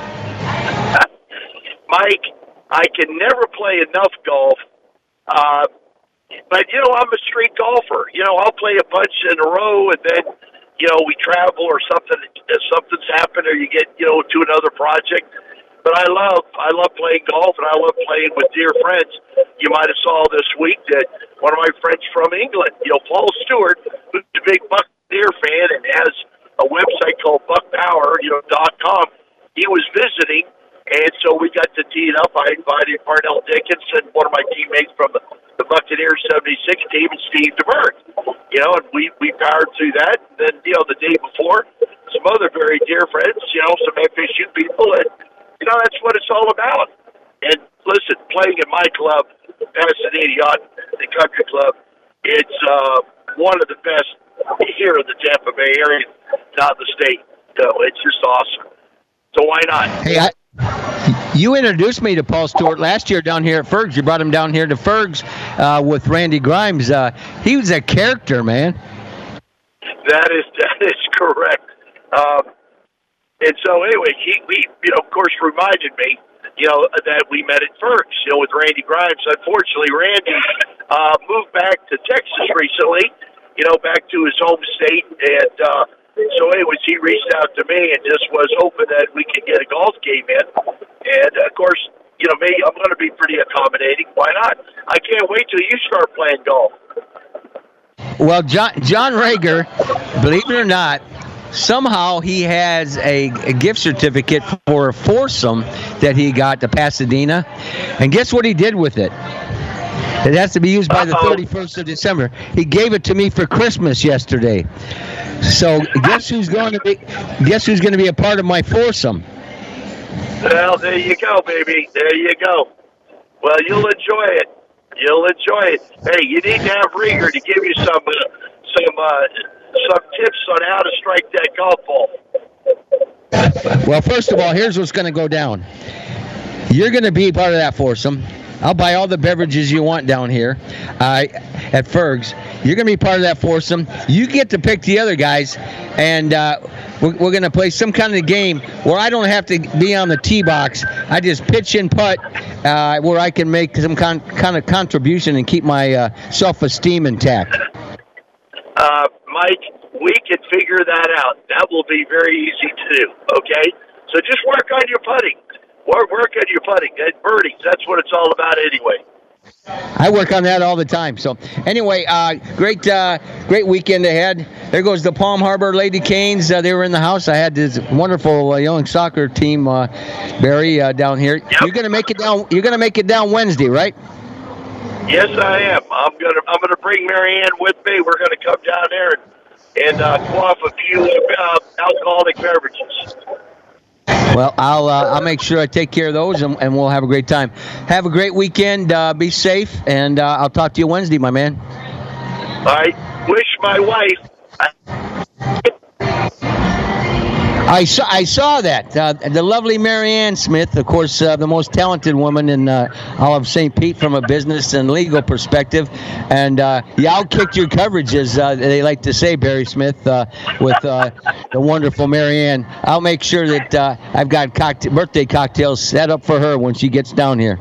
Mike, I can never play enough golf. Uh, but, you know, I'm a street golfer. You know, I'll play a bunch in a row, and then, you know, we travel or something, something's happened, or you get, you know, to another project. But I love, I love playing golf, and I love playing with dear friends. You might have saw this week that one of my friends from England, you know, Paul Stewart, who's a big Buck Deer fan and has a website called Buck Power, you know, dot com. He was visiting, and so we got to tee it up. I invited Parnell Dickinson, one of my teammates from the, the Buccaneers seventy-six team, and Steve DeBerg. You know, and we, we powered through that. And then, you know, the day before, some other very dear friends, you know, some F S U people, and you know, that's what it's all about. And listen, playing in my club, Pasadena Yacht and Country Club, it's uh, one of the best here in the Tampa Bay area, not the state. So it's just awesome. So why not? Hey, I, you introduced me to Paul Stewart last year down here at Fergs. You brought him down here to Fergs uh, with Randy Grimes. Uh, he was a character, man. That is that is correct. Um, And so, anyway, he, we, you know, of course, reminded me, you know, that we met at Fergs, you know, with Randy Grimes. Unfortunately, Randy uh, moved back to Texas recently, you know, back to his home state. And uh, so, anyways, he reached out to me and just was hoping that we could get a golf game in. And, of course, you know, me, I'm going to be pretty accommodating. Why not? I can't wait till you start playing golf. Well, John, John Rager, believe it or not, somehow he has a, a gift certificate for a foursome that he got to Pasadena. And guess what he did with it? It has to be used by the thirty-first of December. He gave it to me for Christmas yesterday. So guess who's going to be guess who's going to be a part of my foursome? Well, there you go, baby. There you go. Well, you'll enjoy it. You'll enjoy it. Hey, you need to have Rieger to give you some uh, some uh, some tips on how to strike that golf ball. Well, first of all, here's what's going to go down. You're going to be part of that foursome. I'll buy all the beverages you want down here uh, at Ferg's. You're going to be part of that foursome. You get to pick the other guys, and uh, we're, we're going to play some kind of game where I don't have to be on the tee box. I just pitch and putt uh, where I can make some con- kind of contribution and keep my uh, self-esteem intact. Uh, Mike, we can figure that out. That will be very easy to do, okay? So just work on your putting. Work, work on your putting. That birdies, that's what it's all about anyway. I work on that all the time. So anyway, uh, great uh, great weekend ahead. There goes the Palm Harbor Lady Canes. Uh, they were in the house. I had this wonderful uh, young soccer team, uh, Barry, uh, down here. Yep. You're gonna make it down. You're gonna make it down Wednesday, right? Yes, I am. I'm gonna I'm gonna bring Marianne with me. We're gonna come down there and and uh, quaff a few uh, alcoholic beverages. Well, I'll uh, I'll make sure I take care of those, and, and we'll have a great time. Have a great weekend. Uh, be safe, and uh, I'll talk to you Wednesday, my man. I wish my wife. I saw I saw that. Uh, the lovely Marianne Smith, of course, uh, the most talented woman in uh, all of Saint Pete from a business and legal perspective. And uh, you outkicked your coverages, uh, they like to say, Barry Smith, uh, with uh, the wonderful Marianne. I'll make sure that uh, I've got cocktail, birthday cocktails set up for her when she gets down here.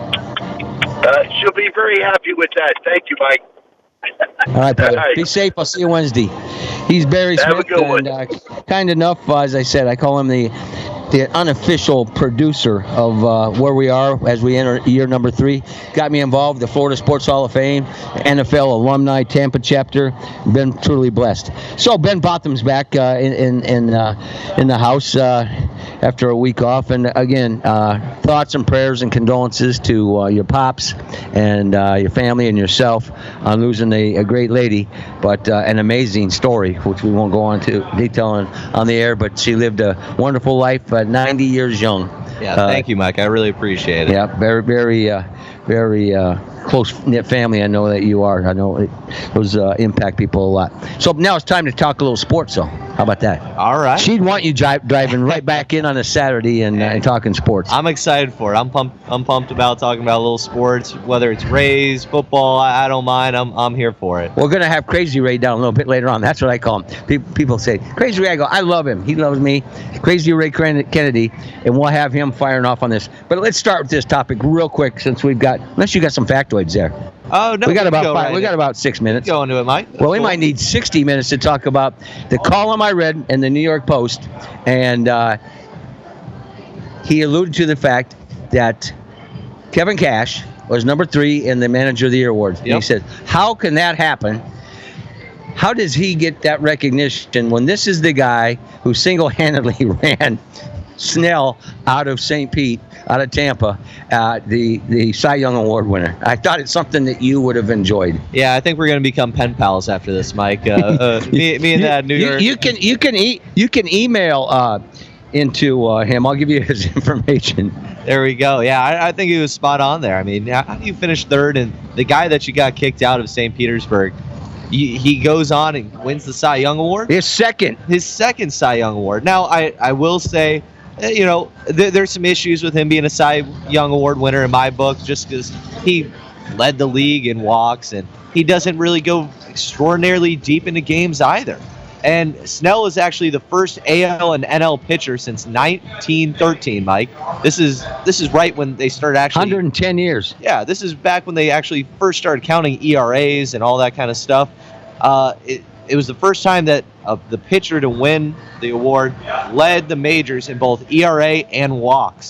Uh, she'll be very happy with that. Thank you, Mike. All right, brother. All right. Be safe. I'll see you Wednesday. He's Barry Smith, and uh, kind enough, uh, as I said, I call him the the unofficial producer of uh, where we are as we enter year number three. Got me involved, the Florida Sports Hall of Fame, N F L alumni, Tampa chapter. Been truly blessed. So Ben Botham's back uh, in in in, uh, in the house uh, after a week off, and again, uh, thoughts and prayers and condolences to uh, your pops and uh, your family and yourself on losing a, a great lady, but uh, an amazing story, which we won't go on to detail on, on the air, but she lived a wonderful life, uh, ninety years young. Yeah, thank uh, you, Mike. I really appreciate it. Yeah, very, very, uh, very uh, close-knit family. I know that you are. I know it, those uh, impact people a lot. So now it's time to talk a little sports, though. How about that? All right. She'd want you dri- driving right back in on a Saturday and, uh, and talking sports. I'm excited for it. I'm pumped. I'm pumped about talking about a little sports, whether it's Rays, football. I, I don't mind. I'm I'm here for it. We're gonna have Crazy Ray down a little bit later on. That's what I call him. People, people say Crazy Ray. I go, I love him. He loves me. Crazy Ray Kennedy, and we'll have him firing off on this. But let's start with this topic real quick, since we've got. Unless you got some factoids there. Oh no, we got we about go five, right we got in. about six minutes. Go into it, Mike. That's well, we cool. might need sixty minutes to talk about the column I read in the New York Post, and uh, he alluded to the fact that Kevin Cash was number three in the Manager of the Year awards. Yep. And he said, "How can that happen? How does he get that recognition when this is the guy who single-handedly ran Snell out of Saint Pete, out of Tampa, uh, the the Cy Young Award winner?" I thought it's something that you would have enjoyed. Yeah, I think we're going to become pen pals after this, Mike. Uh, uh, me, me and that New you, York. You can you can e- you can email uh, into uh, him. I'll give you his information. There we go. Yeah, I, I think he was spot on there. I mean, how do you finish third? And the guy that you got kicked out of Saint Petersburg, he, he goes on and wins the Cy Young Award. His second. His second Cy Young Award. Now, I, I will say, you know, th- there's some issues with him being a Cy Young Award winner in my book, just because he led the league in walks and he doesn't really go extraordinarily deep into games either. And Snell is actually the first A L and N L pitcher since nineteen thirteen, Mike. This is this is right when they started actually... one hundred ten years. Yeah, this is back when they actually first started counting E R As and all that kind of stuff. Uh, it, it was the first time that uh, the pitcher to win the award led the majors in both E R A and walks.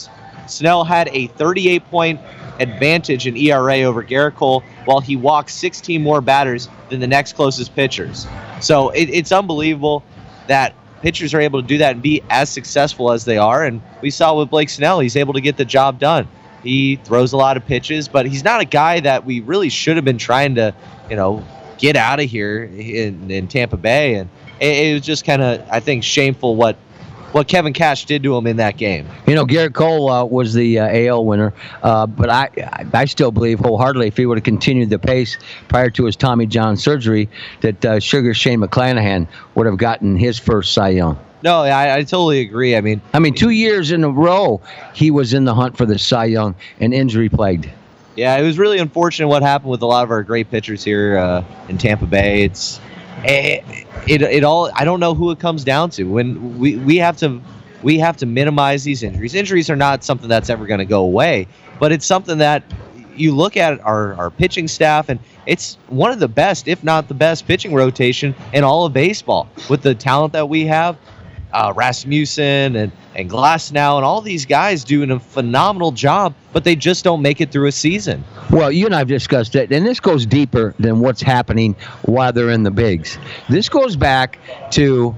Snell had a thirty-eight point advantage in E R A over Garrett Cole, while he walked sixteen more batters than the next closest pitchers. So it, it's unbelievable that pitchers are able to do that and be as successful as they are. And we saw with Blake Snell, he's able to get the job done. He throws a lot of pitches, but he's not a guy that we really should have been trying to, you know, get out of here in, in Tampa Bay. And it, it was just kind of, I think, shameful what what Kevin Cash did to him in that game. You know, Garrett Cole uh, was the uh, A L winner, uh, but I I still believe wholeheartedly if he would have continued the pace prior to his Tommy John surgery, that uh, Sugar Shane McClanahan would have gotten his first Cy Young. No, I, I totally agree. I mean, I mean, two years in a row, he was in the hunt for the Cy Young and injury plagued. Yeah, it was really unfortunate what happened with a lot of our great pitchers here uh, in Tampa Bay. It's it, it it all. I don't know who it comes down to. When we, we have to we have to minimize these injuries. Injuries are not something that's ever going to go away, but it's something that you look at our, our pitching staff, and it's one of the best, if not the best, pitching rotation in all of baseball with the talent that we have. Uh, Rasmussen and, and Glasnow and all these guys doing a phenomenal job, but they just don't make it through a season. Well, you and I have discussed it, and this goes deeper than what's happening while they're in the bigs. This goes back to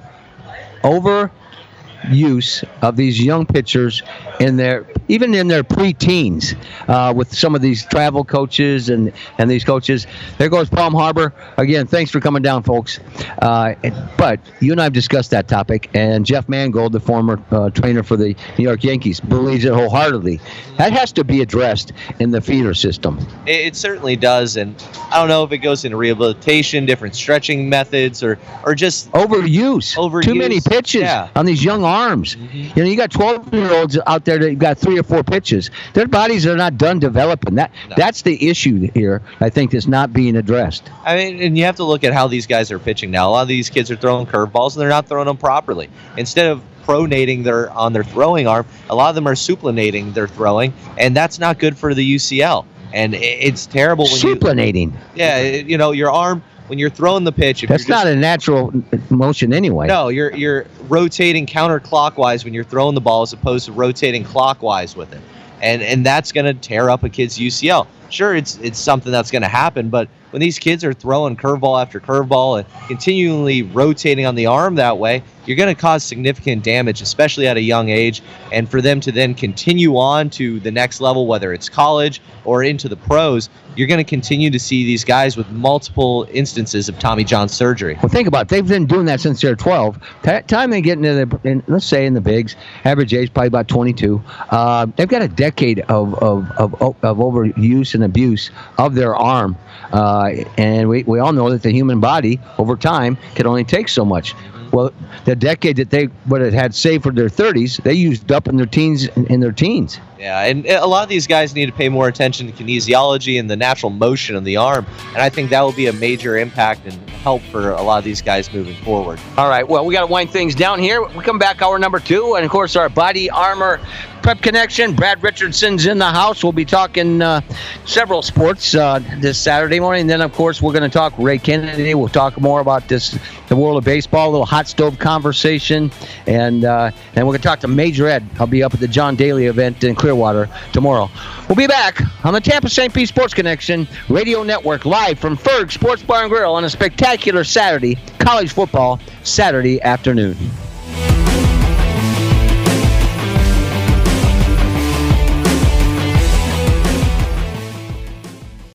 overuse of these young pitchers in their, even in their pre-teens, uh, with some of these travel coaches and, and these coaches. There goes Palm Harbor. Again, thanks for coming down, folks. Uh, but you and I have discussed that topic, and Jeff Mangold, the former uh, trainer for the New York Yankees, believes it wholeheartedly. That has to be addressed in the feeder system. It, it certainly does, and I don't know if it goes into rehabilitation, different stretching methods, or or just overuse. Overuse. Too many pitches yeah. on these young arms. Mm-hmm. You know, you got twelve-year-olds out there that got three or four pitches. Their bodies are not done developing. That no. That's the issue here, I think, that's not being addressed. I mean, and you have to look at how these guys are pitching now. A lot of these kids are throwing curveballs, and they're not throwing them properly. Instead of pronating their on their throwing arm, a lot of them are supinating their throwing, and that's not good for the U C L. And it's terrible when supinating. You, yeah, it, you know, your arm when you're throwing the pitch. If that's you're just, not a natural motion anyway. No, you're you're rotating counterclockwise when you're throwing the ball as opposed to rotating clockwise with it, and and that's going to tear up a kid's U C L. Sure, it's it's something that's going to happen, but when these kids are throwing curveball after curveball and continually rotating on the arm that way, you're going to cause significant damage, especially at a young age. And for them to then continue on to the next level, whether it's college or into the pros, you're going to continue to see these guys with multiple instances of Tommy John surgery. Well, think about it. They've been doing that since they're twelve. T- time they get into the, in, let's say in the bigs, average age probably about twenty-two. Uh, they've got a decade of of, of, of overuse and abuse of their arm. Uh, and we, we all know that the human body, over time, can only take so much. Well, the decade that they would have had saved for their thirties, they used up in their teens. In their teens. Yeah, and a lot of these guys need to pay more attention to kinesiology and the natural motion of the arm, and I think that will be a major impact and help for a lot of these guys moving forward. All right, well, we got to wind things down here. We come back hour number two, and of course our Body Armor Prep Connection. Brad Richardson's in the house. We'll be talking uh, several sports uh, this Saturday morning. And then, of course, we're going to talk Ray Kennedy. We'll talk more about this, the world of baseball, a little hot stove conversation. And uh, and we're going to talk to Major Ed. I'll be up at the John Daly event in Clearwater tomorrow. We'll be back on the Tampa Saint Pete Sports Connection Radio Network, live from Ferg Sports Bar and Grill on a spectacular Saturday, college football Saturday afternoon.